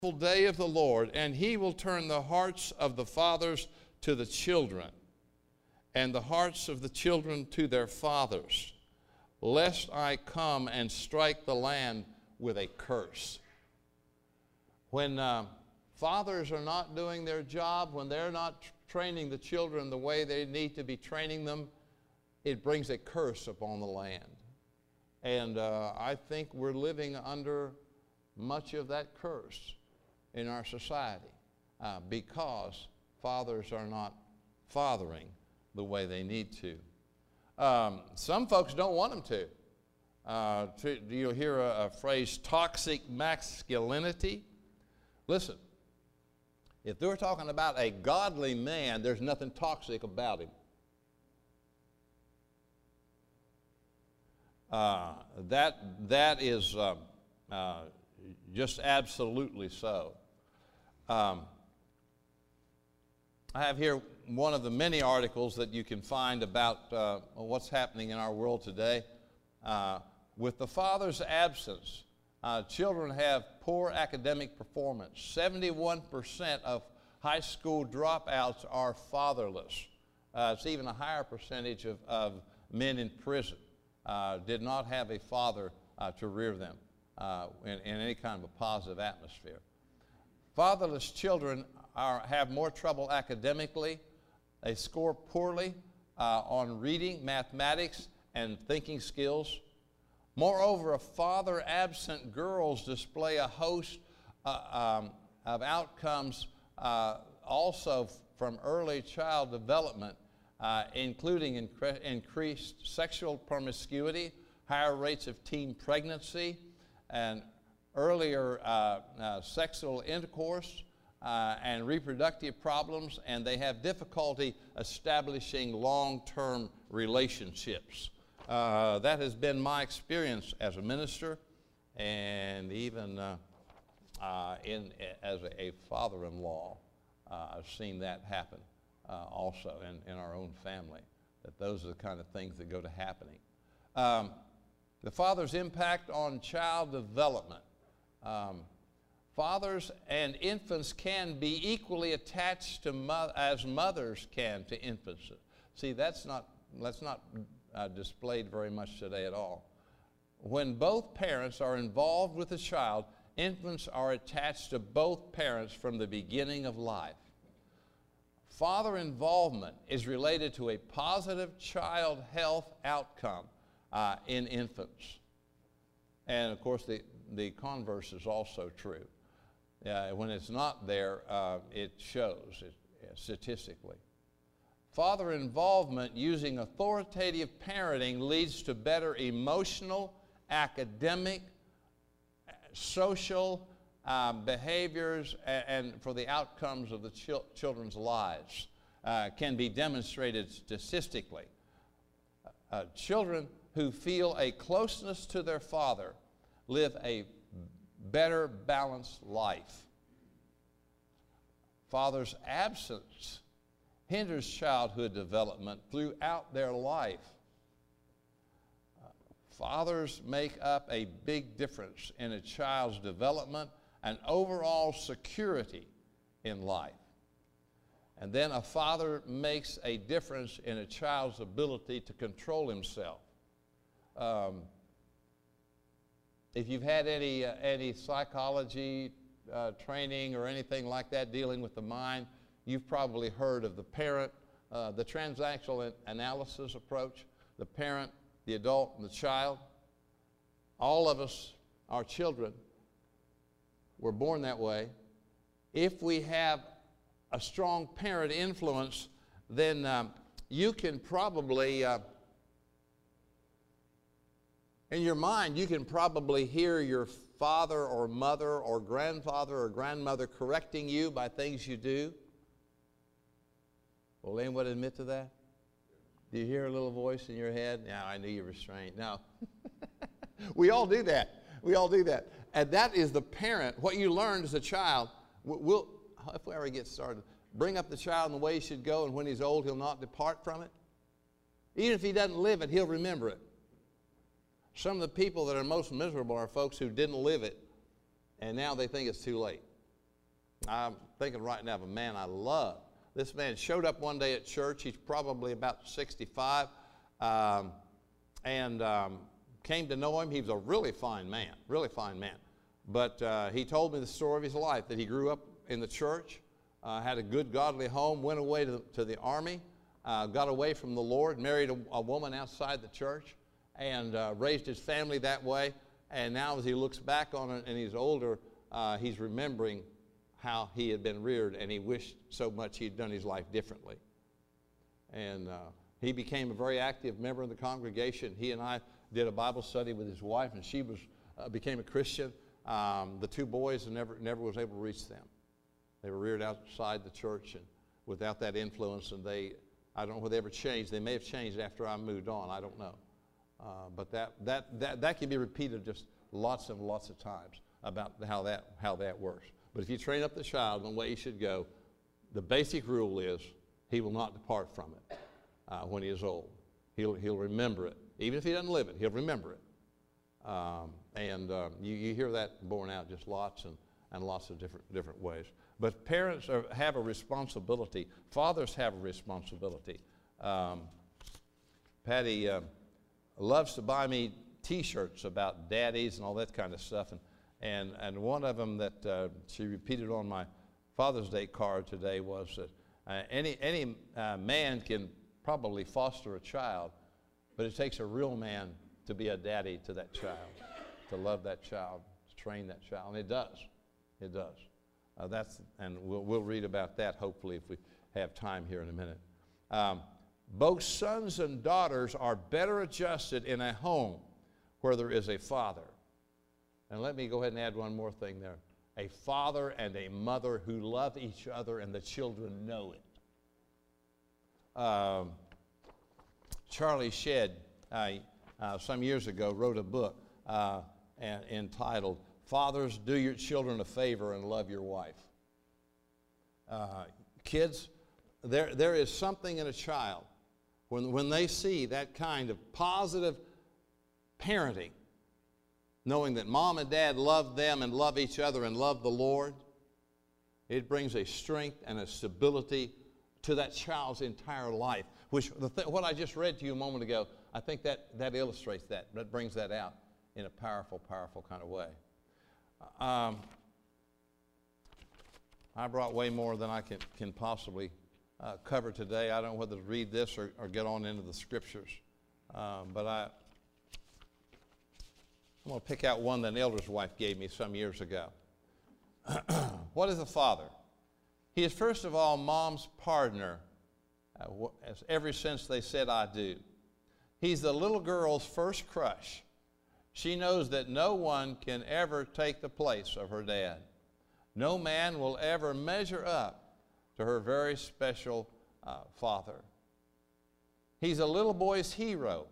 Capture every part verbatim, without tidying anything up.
day of the Lord, and he will turn the hearts of the fathers to the children, and the hearts of the children to their fathers, lest I come and strike the land with a curse. When uh, fathers are not doing their job, when they're not training the children the way they need to be training them, it brings a curse upon the land. And uh, I think we're living under much of that curse in our society uh, because fathers are not fathering the way they need to. Um, some folks don't want them to. Uh, to you'll hear a, a phrase, toxic masculinity. Listen, if they're talking about a godly man, there's nothing toxic about him. Uh, that, that is uh, uh, just absolutely so. Um, I have here one of the many articles that you can find about uh, what's happening in our world today. Uh, with the father's absence, uh, children have poor academic performance. seventy-one percent of high school dropouts are fatherless. Uh, it's even a higher percentage of, of men in prison uh, did not have a father uh, to rear them uh, in, in any kind of a positive atmosphere. Fatherless children are, have more trouble academically. They score poorly uh, on reading, mathematics, and thinking skills. Moreover, father-absent girls display a host uh, um, of outcomes uh, also from early child development, uh, including incre increased sexual promiscuity, higher rates of teen pregnancy, and earlier uh, uh, sexual intercourse uh, and reproductive problems, and they have difficulty establishing long-term relationships. Uh, that has been my experience as a minister and even uh, uh, in, as a, a father-in-law. Uh, I've seen that happen uh, also in, in our own family, that those are the kind of things that go to happening. Um, the father's impact on child development. Um, fathers and infants can be equally attached to mo as mothers can to infants. See, that's not, that's not uh, displayed very much today at all. When both parents are involved with the child, infants are attached to both parents from the beginning of life. Father involvement is related to a positive child health outcome uh, in infants. And of course, the The converse is also true. Uh, when it's not there, uh, it shows it, uh, statistically. Father involvement using authoritative parenting leads to better emotional, academic, social uh, behaviors, and, and for the outcomes of the chil children's lives uh, can be demonstrated statistically. Uh, children who feel a closeness to their father live a better balanced life. Father's absence hinders childhood development throughout their life. Uh, fathers make up a big difference in a child's development and overall security in life. And then a father makes a difference in a child's ability to control himself. Um, If you've had any, uh, any psychology uh, training or anything like that dealing with the mind, you've probably heard of the parent, uh, the transactional analysis approach, the parent, the adult, and the child. All of us, our children, were born that way. If we have a strong parent influence, then um, you can probably uh, in your mind, you can probably hear your father or mother or grandfather or grandmother correcting you by things you do. Will anyone admit to that? Do you hear a little voice in your head? Yeah, I knew you were restrained. No. We all do that. We all do that. And that is the parent. What you learned as a child, we'll, if we ever get started, bring up the child in the way he should go, and when he's old, he'll not depart from it. Even if he doesn't live it, he'll remember it. Some of the people that are most miserable are folks who didn't live it, and now they think it's too late. I'm thinking right now of a man I love. This man showed up one day at church. He's probably about sixty-five, um, and um, came to know him. He was a really fine man, really fine man. But uh, he told me the story of his life, that he grew up in the church, uh, had a good godly home, went away to the, to the army, uh, got away from the Lord, married a, a woman outside the church, and uh, raised his family that way. And now as he looks back on it and he's older, uh, he's remembering how he had been reared, and he wished so much he had done his life differently. And uh, he became a very active member of the congregation. He and I did a Bible study with his wife, and she was uh, became a Christian. Um, the two boys never, never was able to reach them. They were reared outside the church and without that influence, and they, I don't know whether they ever changed. They may have changed after I moved on. I don't know. Uh, but that, that, that, that can be repeated just lots and lots of times about how that, how that works. But if you train up the child in the way he should go, the basic rule is he will not depart from it uh, when he is old. He'll, he'll remember it. Even if he doesn't live it, he'll remember it. Um, and um, you, you hear that borne out just lots and, and lots of different, different ways. But parents are, have a responsibility. Fathers have a responsibility. Um, Patty uh, loves to buy me T-shirts about daddies and all that kind of stuff. And, and, and one of them that uh, she repeated on my Father's Day card today was that uh, any, any uh, man can probably foster a child, but it takes a real man to be a daddy to that child, to love that child, to train that child. And it does. It does. Uh, that's, and we'll, we'll read about that hopefully if we have time here in a minute. Um, both sons and daughters are better adjusted in a home where there is a father. And let me go ahead and add one more thing there. A father and a mother who love each other, and the children know it. Um, Charlie Shedd, uh, uh, some years ago, wrote a book uh, and, entitled, Fathers, Do Your Children a Favor and Love Your Wife. Uh, kids, there, there is something in a child when, when they see that kind of positive parenting, knowing that mom and dad love them and love each other and love the Lord, it brings a strength and a stability to that child's entire life, which the th- what I just read to you a moment ago, I think that, that illustrates that, that brings that out in a powerful, powerful kind of way. Um, I brought way more than I can, can possibly uh, cover today. I don't know whether to read this or, or get on into the scriptures, um, but I, I'm going to pick out one that an elder's wife gave me some years ago. What is a father? He is, first of all, mom's partner, uh, as ever since they said I do. He's the little girl's first crush. She knows that no one can ever take the place of her dad. No man will ever measure up to her very special uh, father. He's a little boy's hero.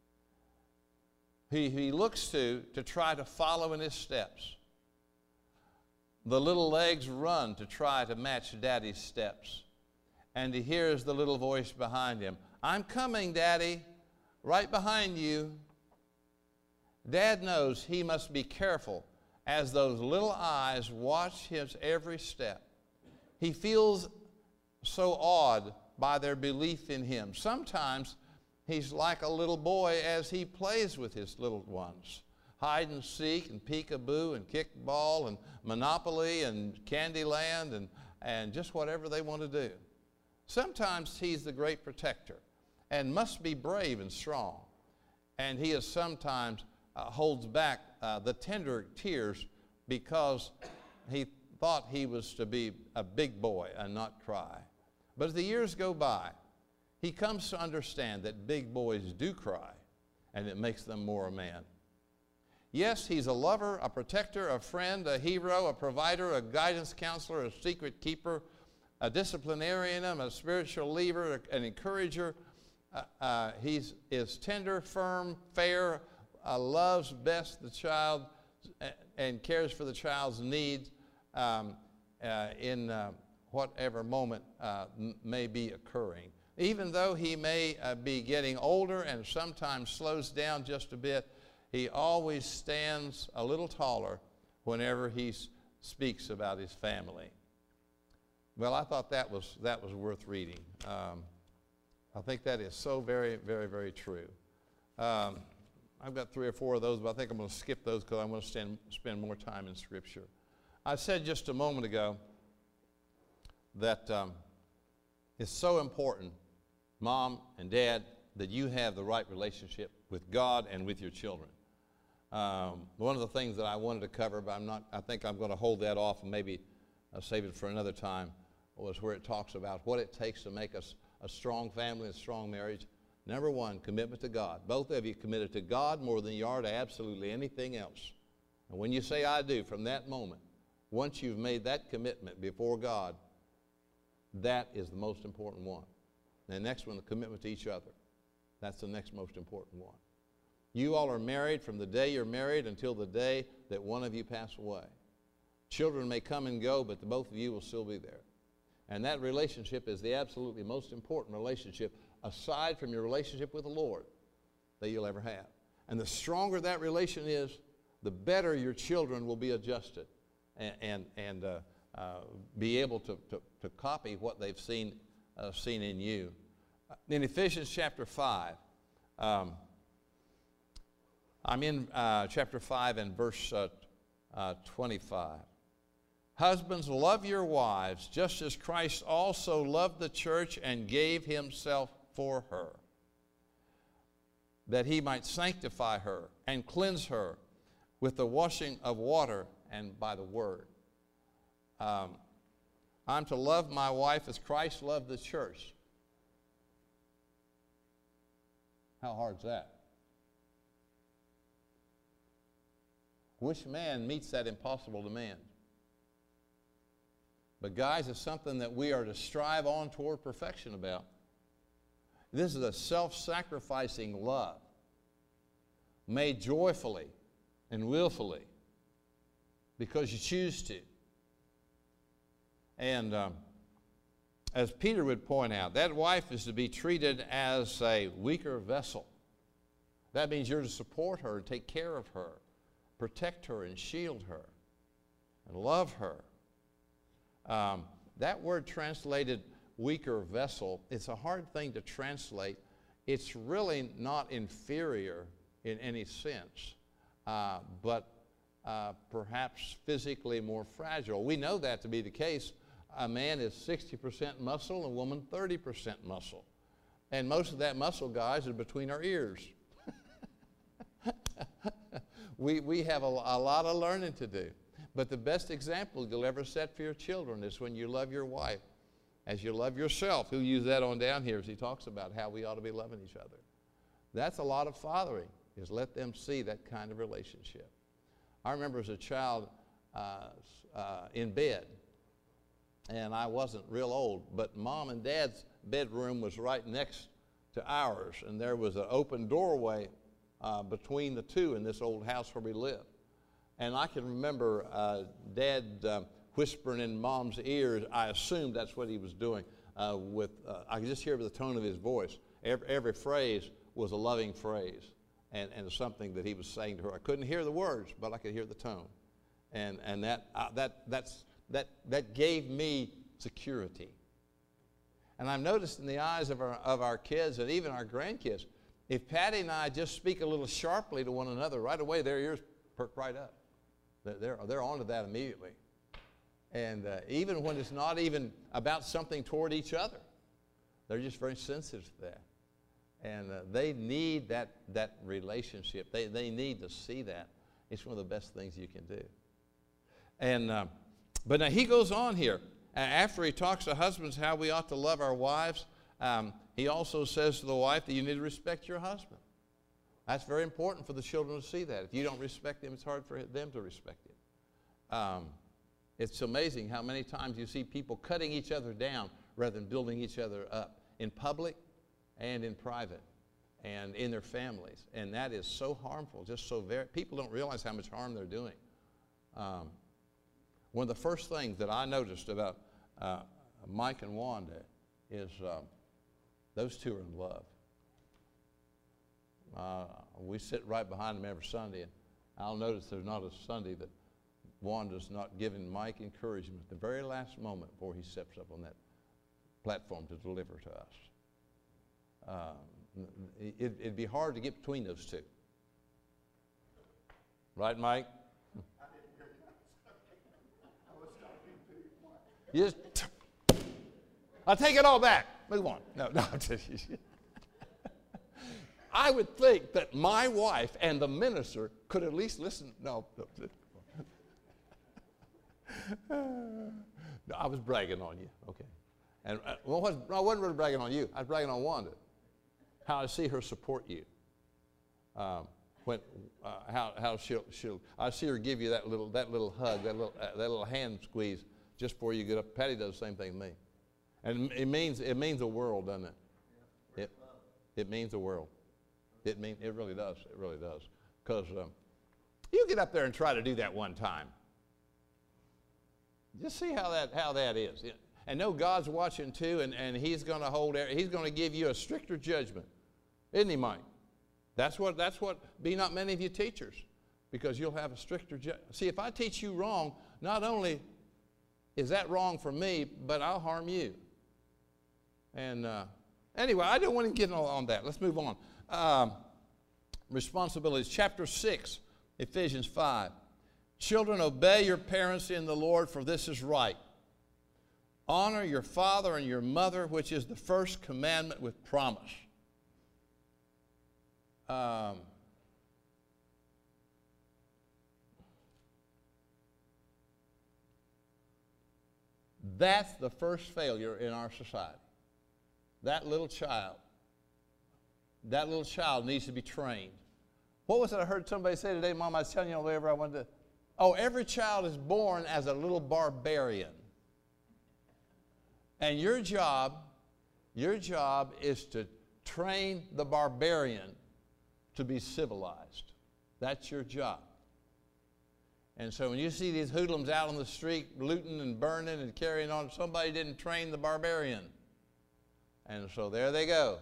He, he looks to to try to follow in his steps. The little legs run to try to match Daddy's steps. And he hears the little voice behind him, I'm coming, Daddy, right behind you. Dad knows he must be careful as those little eyes watch his every step. He feels so awed by their belief in him. Sometimes he's like a little boy as he plays with his little ones. Hide and seek and peekaboo and kickball and Monopoly and Candyland and, and just whatever they want to do. Sometimes he's the great protector and must be brave and strong. And he is sometimes uh, holds back uh, the tender tears because he thought he was to be a big boy and not cry. But as the years go by, he comes to understand that big boys do cry, and it makes them more a man. Yes, he's a lover, a protector, a friend, a hero, a provider, a guidance counselor, a secret keeper, a disciplinarian, a spiritual leader, an encourager. Uh, uh, he is tender, firm, fair, uh, loves best the child and cares for the child's needs um, uh, in uh, whatever moment uh, m- may be occurring. Even though he may uh, be getting older and sometimes slows down just a bit, he always stands a little taller whenever he s- speaks about his family. Well, I thought that was, that was worth reading. Um, I think that is so very, very, very true. Um, I've got three or four of those, but I think I'm going to skip those because I want to spend, spend more time in Scripture. I said just a moment ago that um, it's so important, Mom and Dad, that you have the right relationship with God and with your children. Um, one of the things that I wanted to cover, but I'm not, I think I'm going to hold that off and maybe I'll save it for another time, was where it talks about what it takes to make us a strong family and a strong marriage. Number one, commitment to God. Both of you committed to God more than you are to absolutely anything else. And when you say I do, from that moment, once you've made that commitment before God, that is the most important one. And the next one, the commitment to each other. That's the next most important one. You all are married from the day you're married until the day that one of you pass away. Children may come and go, but the both of you will still be there. And that relationship is the absolutely most important relationship, aside from your relationship with the Lord, that you'll ever have. And the stronger that relation is, the better your children will be adjusted and, and, and uh, uh, be able to, to, to copy what they've seen, uh, seen in you. In Ephesians chapter five, um, I'm in uh, chapter five and verse uh, uh, twenty-five. Husbands, love your wives, just as Christ also loved the church and gave himself for her, that he might sanctify her and cleanse her with the washing of water and by the word. Um, I'm to love my wife as Christ loved the church. How hard is that? Which man meets that impossible demand? But guys, it's something that we are to strive on toward perfection about. This is a self-sacrificing love made joyfully and willfully because you choose to. And um, as Peter would point out, that wife is to be treated as a weaker vessel. That means you're to support her, take care of her, protect her and shield her, and love her. Um, that word translated weaker vessel, it's a hard thing to translate. It's really not inferior in any sense, uh, but uh, perhaps physically more fragile. We know that to be the case. A man is sixty percent muscle, a woman thirty percent muscle. And most of that muscle, guys, is between our ears. we, we have a, a lot of learning to do. But the best example you'll ever set for your children is when you love your wife as you love yourself. He'll use that on down here as he talks about how we ought to be loving each other. That's a lot of fathering, is let them see that kind of relationship. I remember as a child uh, uh, in bed, and I wasn't real old, but Mom and Dad's bedroom was right next to ours, and there was an open doorway uh, between the two in this old house where we lived. And I can remember uh, Dad uh, whispering in Mom's ears. I assumed that's what he was doing. Uh, with uh, I could just hear the tone of his voice. Every, every phrase was a loving phrase, and, and something that he was saying to her. I couldn't hear the words, but I could hear the tone, and and that uh, that that's that that gave me security. And I've noticed in the eyes of our of our kids and even our grandkids, if Patty and I just speak a little sharply to one another, right away their ears perk right up. They're, they're onto that immediately. And uh, even when it's not even about something toward each other, they're just very sensitive to that. And uh, they need that, that relationship. They, they need to see that. It's one of the best things you can do. And, uh, but now he goes on here. Uh, after he talks to husbands how we ought to love our wives, um, he also says to the wife that you need to respect your husband. That's very important for the children to see that. If you don't respect them, it's hard for them to respect you. Um, it's amazing how many times you see people cutting each other down rather than building each other up in public and in private and in their families. And that is so harmful, just so very, people don't realize how much harm they're doing. Um, one of the first things that I noticed about uh, Mike and Wanda is um, those two are in love. Uh, we sit right behind them every Sunday, and I'll notice there's not a Sunday that Wanda's not giving Mike encouragement at the very last moment before he steps up on that platform to deliver to us. Um, it, it'd be hard to get between those two. Right, Mike? I didn't hear you. I was talking to you. Just, I'll take it all back. Move on. No, no. I would think that my wife and the minister could at least listen. No. No, I was bragging on you. Okay. And uh, well, I wasn't really bragging on you. I was bragging on Wanda. How I see her support you. Um, when uh, how how she'll she'll I see her give you that little that little hug, that little uh, that little hand squeeze just before you get up. Patty does the same thing to me, and it means it means the world, doesn't it? It it means the world. It mean it really does. It really does. Because um, you get up there and try to do that one time. Just see how that how that is. And know God's watching too, and, and He's going to hold. He's going to give you a stricter judgment, isn't He, Mike? That's what. That's what. Be not many of you teachers, because you'll have a stricter judgment. See, if I teach you wrong, not only is that wrong for me, but I'll harm you. And uh, anyway, I don't want to get on, on that. Let's move on. Um, responsibilities, chapter six, Ephesians five. Children, obey your parents in the Lord, for this is right. Honor your father and your mother, which is the first commandment with promise. Um, that's the first failure in our society. That little child, that little child needs to be trained. What was it I heard somebody say today, Mom? I was telling you whatever I wanted to. Oh, every child is born as a little barbarian. And your job, your job is to train the barbarian to be civilized. That's your job. And so when you see these hoodlums out on the street looting and burning and carrying on, somebody didn't train the barbarian. And so there they go.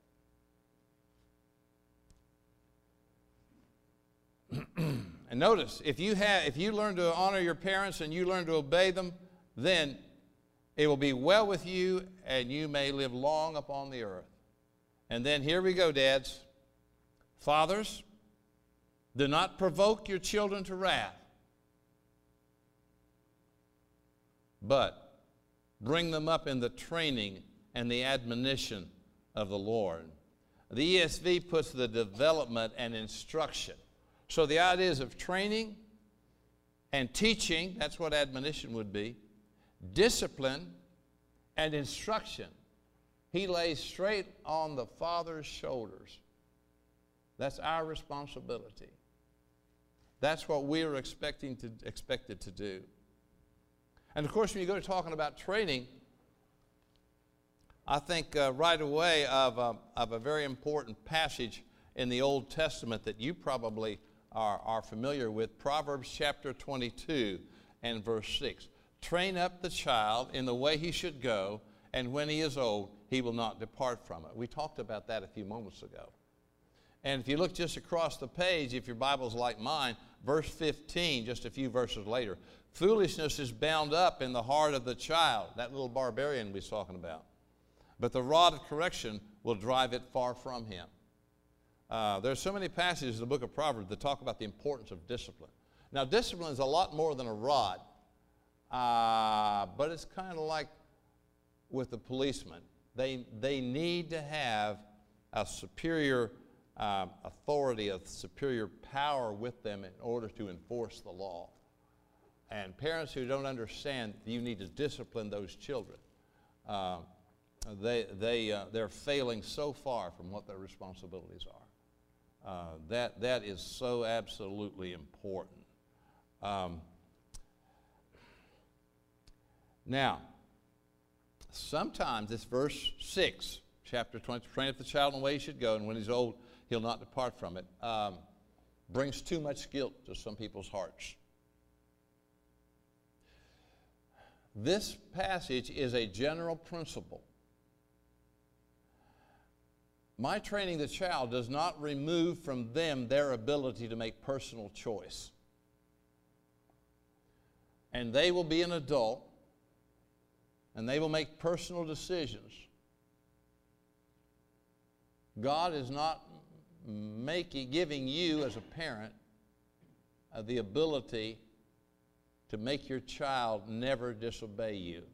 And notice, if you have, if you learn to honor your parents and you learn to obey them, then it will be well with you, and you may live long upon the earth. And then here we go, dads. Fathers, do not provoke your children to wrath, but bring them up in the training and the admonition of the Lord. The E S V puts the development and instruction. So the ideas of training and teaching, that's what admonition would be, discipline and instruction. He lays straight on the father's shoulders. That's our responsibility. That's what we are expecting to, expected to do. And of course, when you go to talking about training, I think uh, right away of, uh, of a very important passage in the Old Testament that you probably are, are familiar with, Proverbs chapter twenty-two and verse six. Train up the child in the way he should go, and when he is old, he will not depart from it. We talked about that a few moments ago. And if you look just across the page, if your Bible's like mine, verse fifteen, just a few verses later, foolishness is bound up in the heart of the child, that little barbarian we was talking about. But the rod of correction will drive it far from him. Uh, there's so many passages in the book of Proverbs that talk about the importance of discipline. Now, discipline is a lot more than a rod, uh, but it's kind of like with the policeman. They, they need to have a superior uh, authority, a superior power with them in order to enforce the law. And parents who don't understand you need to discipline those children, uh, they, they, uh, they're failing so far from what their responsibilities are. Uh, that, that is so absolutely important. Um, now, sometimes this verse six, chapter twenty, train up the child in the way he should go, and when he's old, he'll not depart from it, um, brings too much guilt to some people's hearts. This passage is a general principle. My training the child does not remove from them their ability to make personal choice. and they will be an adult, and they will make personal decisions. God is not making, giving you as a parent uh, the ability to make your child never disobey you.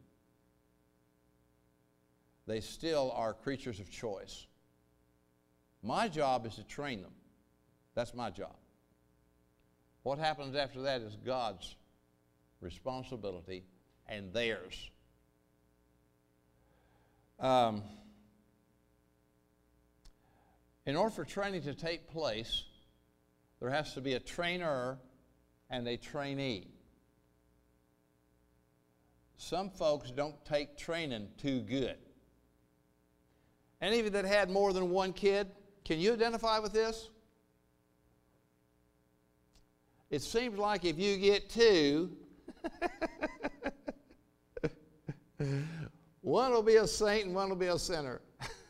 They still are creatures of choice. My job is to train them. That's my job. What happens after that is God's responsibility and theirs. Um, in order for training to take place, there has to be a trainer and a trainee. Some folks don't take training too good. Any of you that had more than one kid, can you identify with this? It seems like if you get two, one will be a saint and one will be a sinner.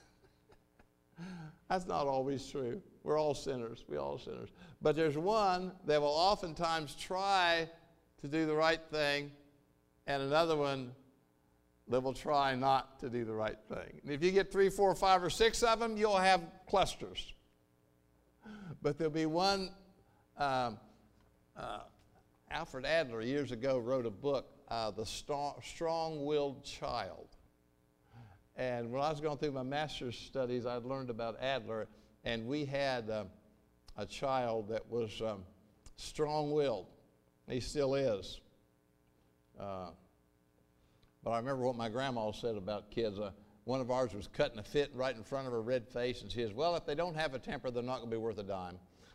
That's not always true. We're all sinners. We're all sinners. But there's one that will oftentimes try to do the right thing, and another one that will try not to do the right thing. And if you get three, four, five, or six of them, you'll have clusters. But there'll be one. Um, uh, Alfred Adler years ago wrote a book, uh, The Strong-Willed Child. And when I was going through my master's studies, I'd learned about Adler, and we had uh, a child that was um, strong-willed. He still is. Uh, but I remember what my grandma said about kids. Uh, one of ours was cutting a fit right in front of her red face, and she says, well, if they don't have a temper, they're not going to be worth a dime.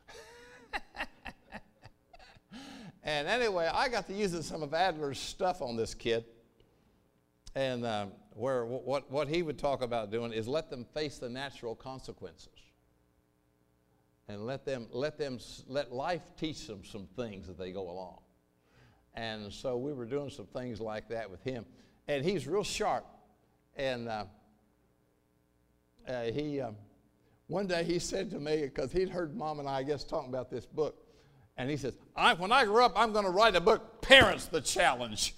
And anyway, I got to using some of Adler's stuff on this kid. And um, where what, what he would talk about doing is let them face the natural consequences. And let them, let them, let life teach them some things as they go along. And so we were doing some things like that with him. And he's real sharp. And uh, uh, he, um, one day he said to me, because he'd heard Mom and I, I guess, talking about this book, and he says, I, when I grow up, I'm going to write a book, Parents the Challenge.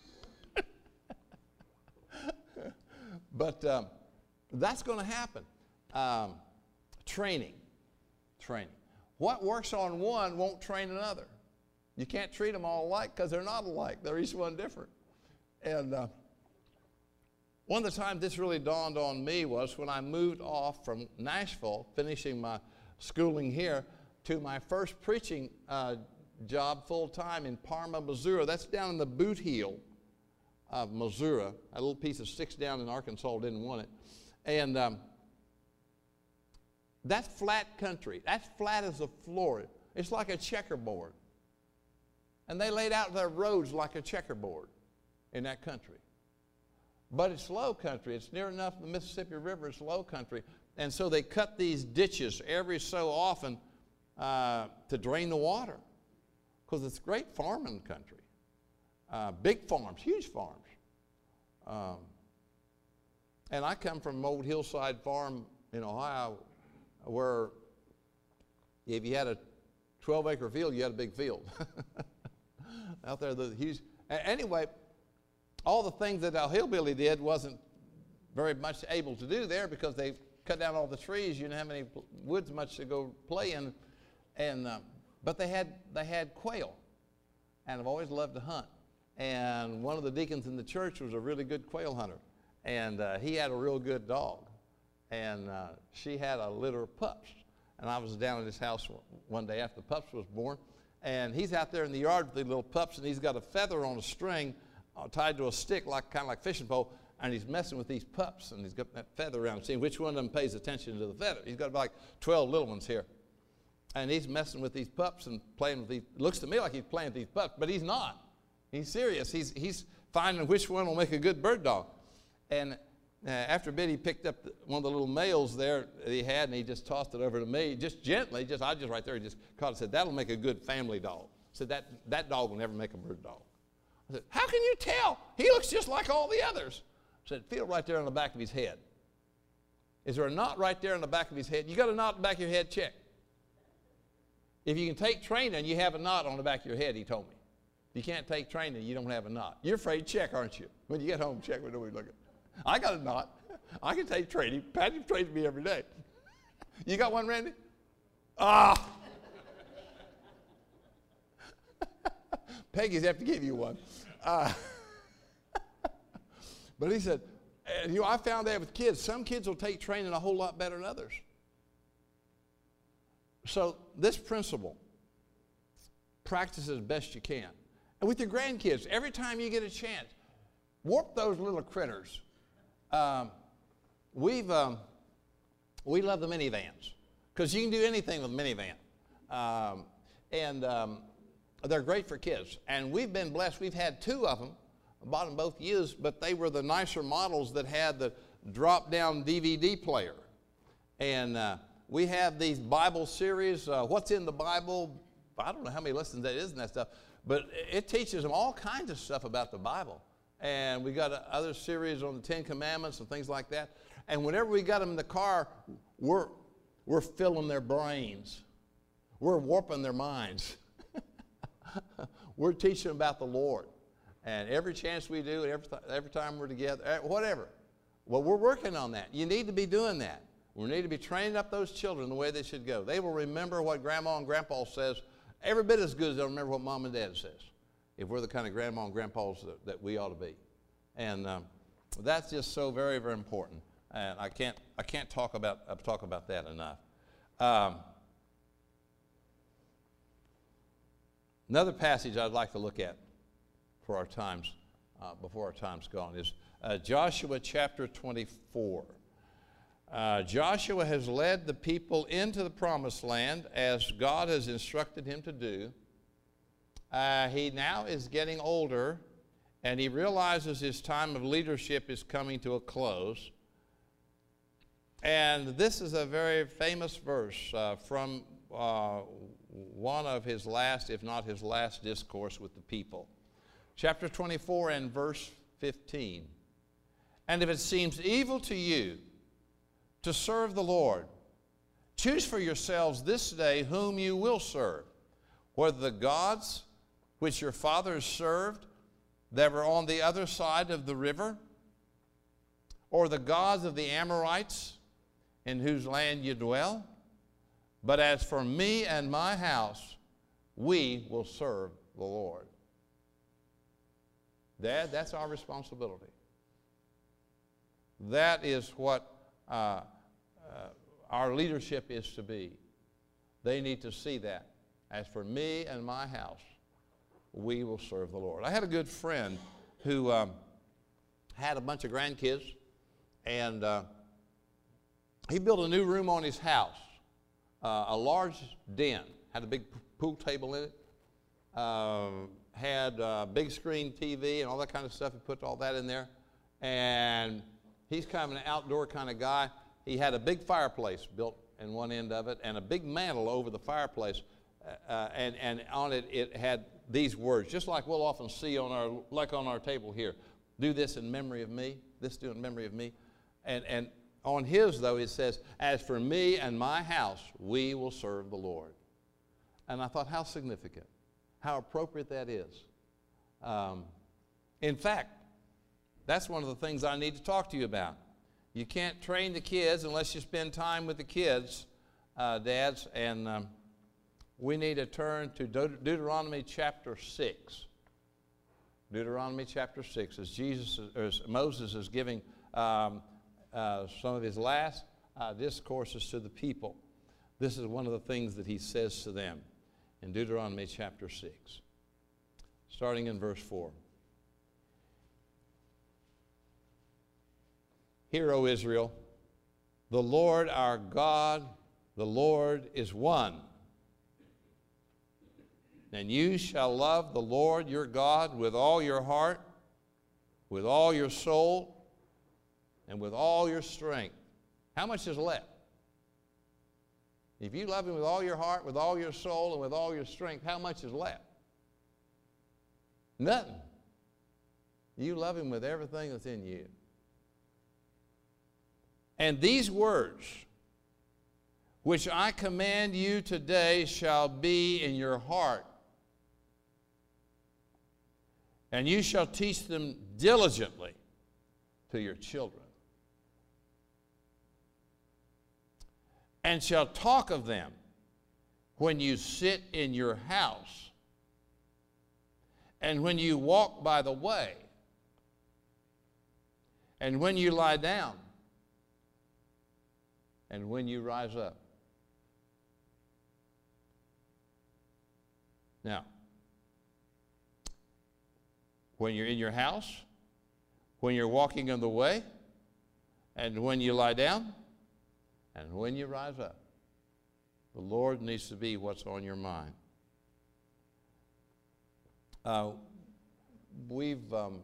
But um, that's going to happen. Um, training. Training. What works on one won't train another. You can't treat them all alike because they're not alike. They're each one different. And uh, one of the times this really dawned on me was when I moved off from Nashville, finishing my schooling here, to my first preaching uh, job full-time in Parma, Missouri. That's down in the boot heel of Missouri. A little piece of sticks down in Arkansas, didn't want it. And um, that's flat country. That's flat as a floor. It's like a checkerboard. And they laid out their roads like a checkerboard in that country. But it's low country. It's near enough the Mississippi River. It's low country. And so they cut these ditches every so often uh, to drain the water, because it's great farming country. Uh, big farms, huge farms. Um, and I come from an old hillside farm in Ohio where if you had a twelve acre field, you had a big field. Out there, the huge. Anyway, all the things that our hillbilly did wasn't very much able to do there because they cut down all the trees. You didn't have any woods much to go play in. And, um, but they had, they had quail, and I've always loved to hunt. And one of the deacons in the church was a really good quail hunter, and uh, he had a real good dog. And uh, she had a litter of pups. And I was down at his house one day after the pups was born, and he's out there in the yard with the little pups, and he's got a feather on a string uh, tied to a stick, like kind of like fishing pole, and he's messing with these pups, and he's got that feather around, seeing which one of them pays attention to the feather. He's got like twelve little ones here. And he's messing with these pups and playing with these. It looks to me like he's playing with these pups, but he's not. He's serious. He's, he's finding which one will make a good bird dog. And uh, after a bit, he picked up the, one of the little males there that he had, and he just tossed it over to me, just gently. Just I just right there, he just caught it and said, that'll make a good family dog. I said, that, that dog will never make a bird dog. I said, how can you tell? He looks just like all the others. I said, feel right there on the back of his head. Is there a knot right there on the back of his head? You got a knot in the back of your head? Check. If you can take training, you have a knot on the back of your head, he told me. You can't take training, you don't have a knot. You're afraid to check, aren't you? When you get home, check when nobody looking. I got a knot. I can take training. Patty trains me every day. You got one, Randy? Ah! Peggy's have to give you one. Uh, but he said, and, you know, I found that with kids. Some kids will take training a whole lot better than others. So this principle, practice as best you can. And with your grandkids, every time you get a chance, warp those little critters. Um, we've, um, we love the minivans because you can do anything with a minivan. Um, and um, they're great for kids. And we've been blessed. We've had two of them. I bought them both used, but they were the nicer models that had the drop-down D V D player. And uh, we have these Bible series, uh, What's in the Bible? I don't know how many lessons that is and that stuff, but it teaches them all kinds of stuff about the Bible. And we got other series on the Ten Commandments and things like that. And whenever we got them in the car, we're, we're filling their brains. We're warping their minds. We're teaching them about the Lord. And every chance we do, every, th every time we're together, whatever. Well, we're working on that. You need to be doing that. We need to be training up those children the way they should go. They will remember what Grandma and Grandpa says every bit as good as they'll remember what Mom and Dad says, if we're the kind of Grandma and Grandpas that, that we ought to be. And um, that's just so very, very important. And I can't, I can't talk about, uh, talk about that enough. Um, another passage I'd like to look at for our times, uh, before our time's gone, is uh, Joshua chapter twenty-four. Uh, Joshua has led the people into the promised land as God has instructed him to do. Uh, he now is getting older, and he realizes his time of leadership is coming to a close. And this is a very famous verse uh, from uh, one of his last, if not his last, discourse with the people. Chapter twenty-four and verse fifteen. And if it seems evil to you to serve the Lord, choose for yourselves this day whom you will serve, whether the gods which your fathers served that were on the other side of the river, or the gods of the Amorites in whose land you dwell. But as for me and my house, we will serve the Lord. Dad, that's our responsibility. That is what uh, uh, our leadership is to be. They need to see that. As for me and my house, we will serve the Lord. I had a good friend who um, had a bunch of grandkids, and uh, he built a new room on his house, uh, a large den, had a big pool table in it, uh, had a big screen T V and all that kind of stuff. He put all that in there, and he's kind of an outdoor kind of guy. He had a big fireplace built in one end of it and a big mantle over the fireplace, uh, and, and on it it had these words, just like we'll often see on our, like on our table here. Do this in memory of me. This do in memory of me. And, and on his, though, it says, as for me and my house, we will serve the Lord. And I thought, how significant, how appropriate that is. Um, in fact, that's one of the things I need to talk to you about. You can't train the kids unless you spend time with the kids, uh, dads, and um, we need to turn to Deut Deuteronomy chapter six. Deuteronomy chapter six, as Jesus, or as Moses is giving um, uh, some of his last uh, discourses to the people. This is one of the things that he says to them in Deuteronomy chapter six, starting in verse four. Hear, O Israel, the Lord our God, the Lord is one. And you shall love the Lord your God with all your heart, with all your soul, and with all your strength. How much is left? If you love him with all your heart, with all your soul, and with all your strength, how much is left? Nothing. You love him with everything that's in you. And these words, which I command you today, shall be in your heart. And you shall teach them diligently to your children, and shall talk of them when you sit in your house, and when you walk by the way, and when you lie down, and when you rise up. Now, when you're in your house, when you're walking on the way, and when you lie down, and when you rise up. The Lord needs to be what's on your mind. Uh, we've, um,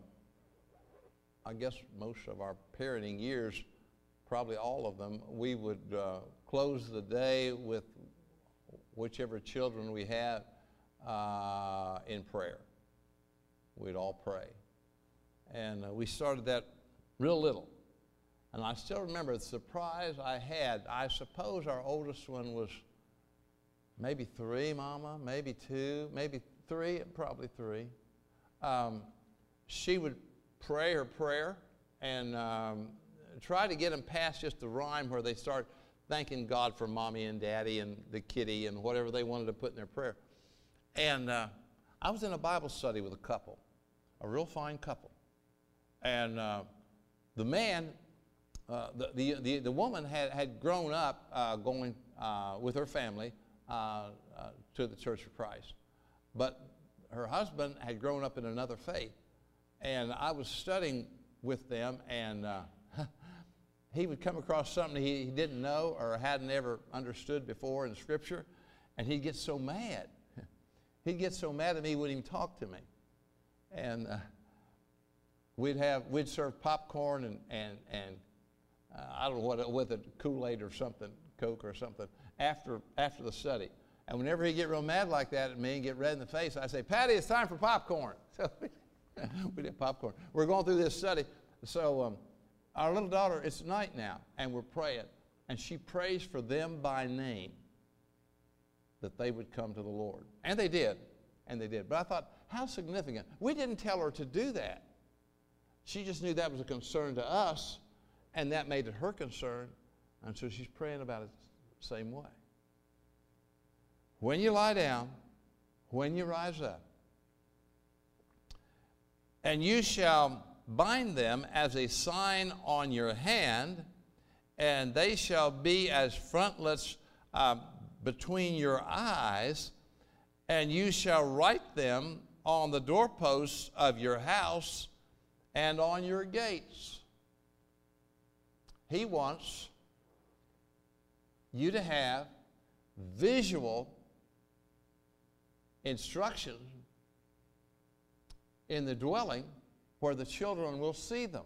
I guess most of our parenting years, probably all of them, we would uh, close the day with whichever children we had uh, in prayer. We'd all pray. And uh, we started that real little. And I still remember the surprise I had. I suppose our oldest one was maybe three, Mama, maybe two, maybe three, probably three. Um, she would pray her prayer and um, try to get them past just the rhyme where they start thanking God for Mommy and Daddy and the kitty and whatever they wanted to put in their prayer. And uh, I was in a Bible study with a couple, a real fine couple. And uh, the man, uh, the, the, the, the woman had, had grown up uh, going uh, with her family uh, uh, to the Church of Christ. But her husband had grown up in another faith. And I was studying with them, and uh, he would come across something he, he didn't know or hadn't ever understood before in Scripture, and he'd get so mad. He'd get so mad at me, he wouldn't even talk to me. And uh, we'd have, we'd serve popcorn and, and, and uh, I don't know what, with it, Kool-Aid or something, Coke or something, after, after the study. And whenever he'd get real mad like that at me and get red in the face, I'd say, Patty, it's time for popcorn. So we did popcorn. We're going through this study. So um, our little daughter, it's night now, and we're praying. And she prays for them by name that they would come to the Lord. And they did. And they did. But I thought, how significant. We didn't tell her to do that. She just knew that was a concern to us, and that made it her concern. And so she's praying about it the same way. When you lie down, when you rise up, and you shall bind them as a sign on your hand, and they shall be as frontlets uh, between your eyes, and you shall write them on the doorposts of your house and on your gates. He wants you to have visual instruction in the dwelling where the children will see them.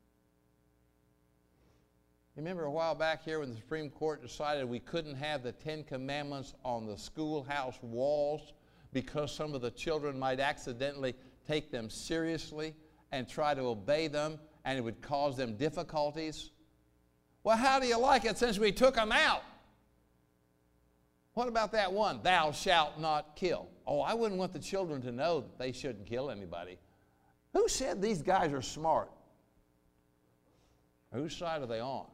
Remember a while back here when the Supreme Court decided we couldn't have the Ten Commandments on the schoolhouse walls because some of the children might accidentally take them seriously and try to obey them, and it would cause them difficulties? Well, how do you like it since we took them out? What about that one, thou shalt not kill? Oh, I wouldn't want the children to know that they shouldn't kill anybody. Who said these guys are smart? Whose side are they on?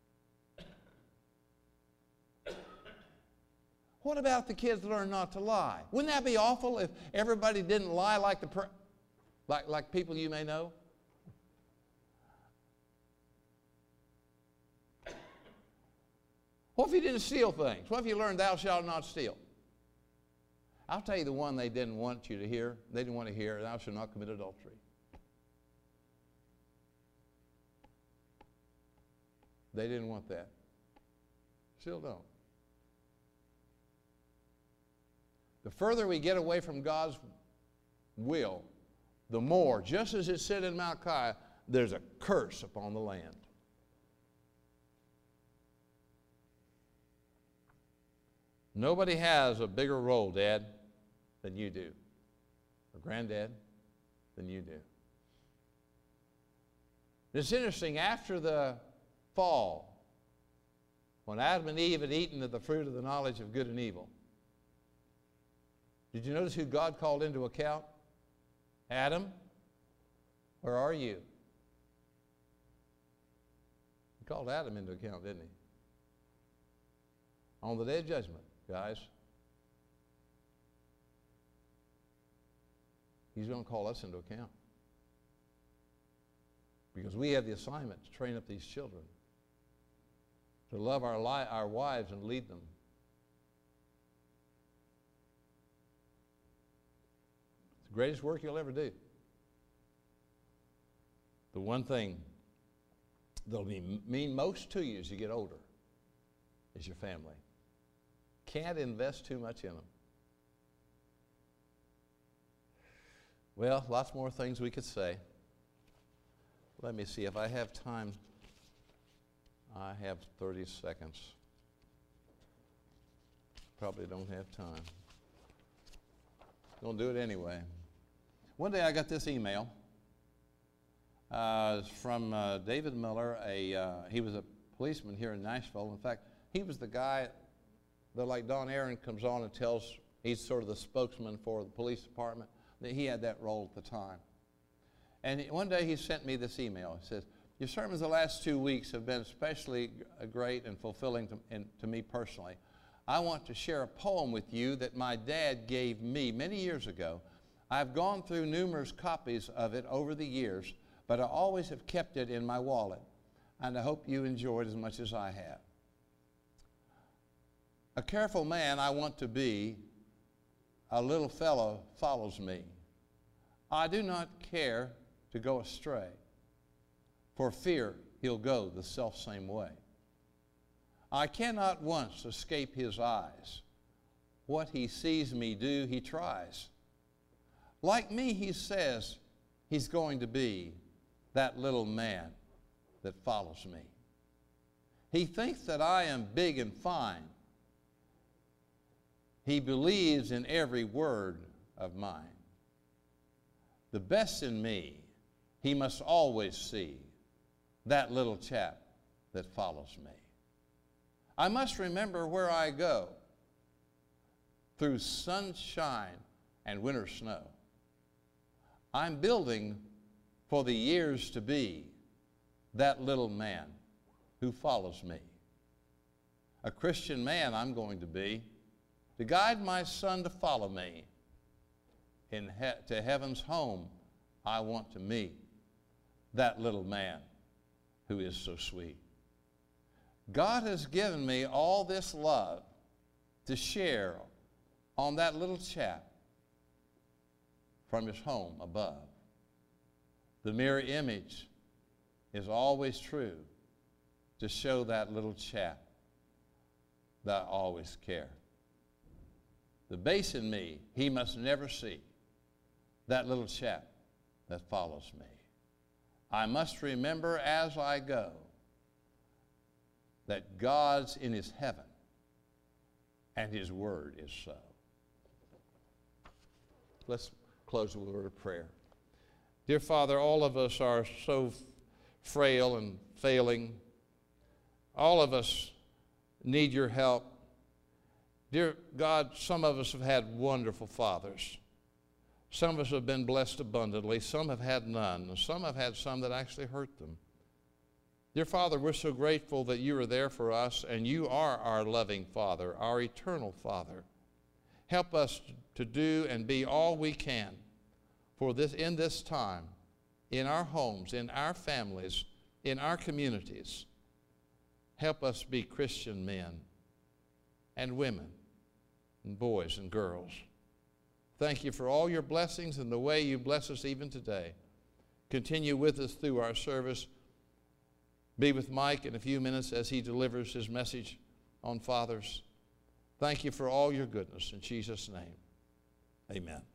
What about the kids learn not to lie? Wouldn't that be awful if everybody didn't lie like the per like, like people you may know? What if you didn't steal things? What if you learned thou shalt not steal? I'll tell you the one they didn't want you to hear. They didn't want to hear, thou shalt not commit adultery. They didn't want that. Still don't. The further we get away from God's will, the more, just as it said in Malachi, there's a curse upon the land. Nobody has a bigger role, Dad, than you do, or Granddad, than you do. It's interesting, after the fall, when Adam and Eve had eaten of the fruit of the knowledge of good and evil, did you notice who God called into account? Adam Where are you? He called Adam into account, didn't he? On the day of judgment, guys, he's going to call us into account. Because we have the assignment to train up these children, to love our, li- our wives and lead them. It's the greatest work you'll ever do. The one thing that'll be, mean most to you as you get older is your family. Can't invest too much in them. Well, lots more things we could say. Let me see if I have time. I have thirty seconds. Probably don't have time. Gonna do it anyway. One day I got this email. Uh, it's from uh, David Miller. A uh, he was a policeman here in Nashville. In fact, he was the guy that, like Don Aaron, comes on and tells. He's sort of the spokesman for the police department. He had that role at the time. And he, one day he sent me this email. He says, "Your sermons the last two weeks have been especially great and fulfilling to, and, to me personally. I want to share a poem with you that my dad gave me many years ago. I've gone through numerous copies of it over the years, but I always have kept it in my wallet, and I hope you enjoy it as much as I have. A careful man I want to be, a little fellow follows me. I do not care to go astray, for fear he'll go the selfsame way. I cannot once escape his eyes. What he sees me do, he tries. Like me, he says he's going to be that little man that follows me. He thinks that I am big and fine. He believes in every word of mine. The best in me, he must always see, that little chap that follows me. I must remember where I go, through sunshine and winter snow. I'm building for the years to be that little man who follows me. A Christian man I'm going to be, to guide my son to follow me. In he- to heaven's home I want to meet that little man who is so sweet. God has given me all this love to share on that little chap from his home above. The mirror image is always true to show that little chap that I always care. The base in me, he must never see, that little chap that follows me. I must remember as I go that God's in his heaven and his word is so. Let's close with a word of prayer. Dear Father, all of us are so frail and failing. All of us need your help. Dear God, some of us have had wonderful fathers. Some of us have been blessed abundantly. Some have had none. And some have had some that actually hurt them. Dear Father, we're so grateful that you are there for us, and you are our loving Father, our eternal Father. Help us to do and be all we can for this in this time, in our homes, in our families, in our communities. Help us be Christian men and women and boys and girls. Thank you for all your blessings and the way you bless us even today. Continue with us through our service. Be with Mike in a few minutes as he delivers his message on fathers. Thank you for all your goodness. In Jesus' name, amen.